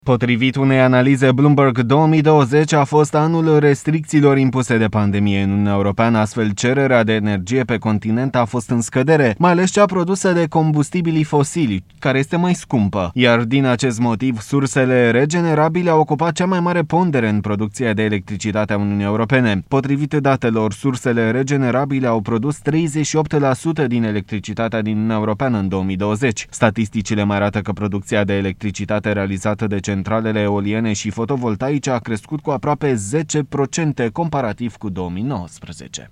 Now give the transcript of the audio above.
Potrivit unei analize Bloomberg, 2020 a fost anul restricțiilor impuse de pandemie în Uniunea Europeană, astfel cererea de energie pe continent a fost în scădere, mai ales cea produsă de combustibilii fosili, care este mai scumpă. Iar din acest motiv, sursele regenerabile au ocupat cea mai mare pondere în producția de electricitate a Uniunii Europene. Potrivit datelor, sursele regenerabile au produs 38% din electricitatea din Uniunea Europeană în 2020. Statisticile mai arată că producția de electricitate realizată de centralele eoliene și fotovoltaice a crescut cu aproape 10% comparativ cu 2019.